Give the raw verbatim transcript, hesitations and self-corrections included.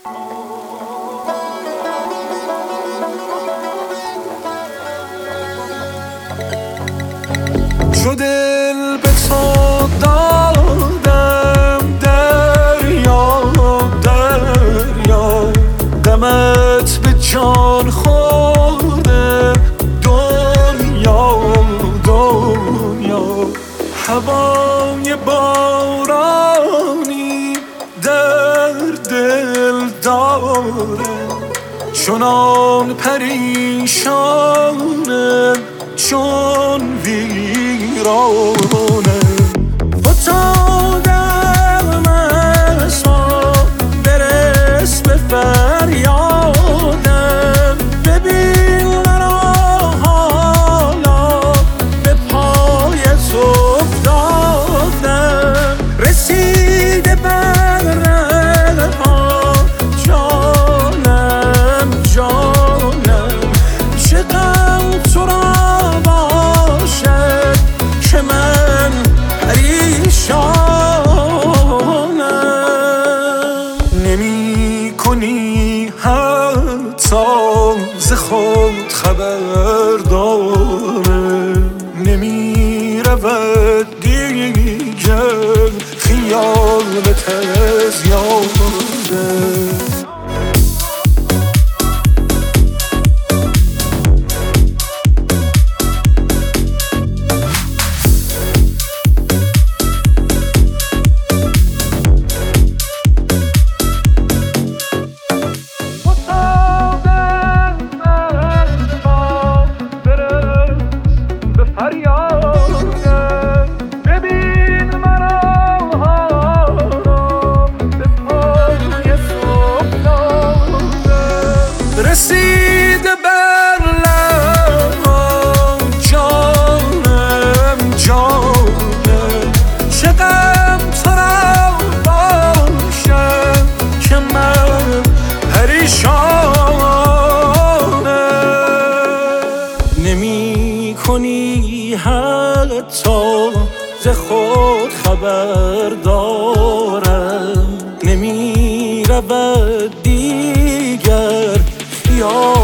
چو دل به تو دادم دریا دریا، غمت به جان خورده دنیا دنیا. هوای بارانی در دل داره، چنان پریشانه چون ویرانه. فتادم از ما برس به فریادم، ببین مرا حالا به پایت افتادم. رسیده بر ره‌ها جانم جانم، چه غم تو را باشد که من پریشانم. نمی کنی حتی ز خود خبر داره، نمی رود دیگر خیالت از یاده. رسیده بر لب‌ها جانم جانم، چه غم تو را باشم که من پریشانم. نمی کنی حتی ز خود خبر دارم، نمی رود دیگر یا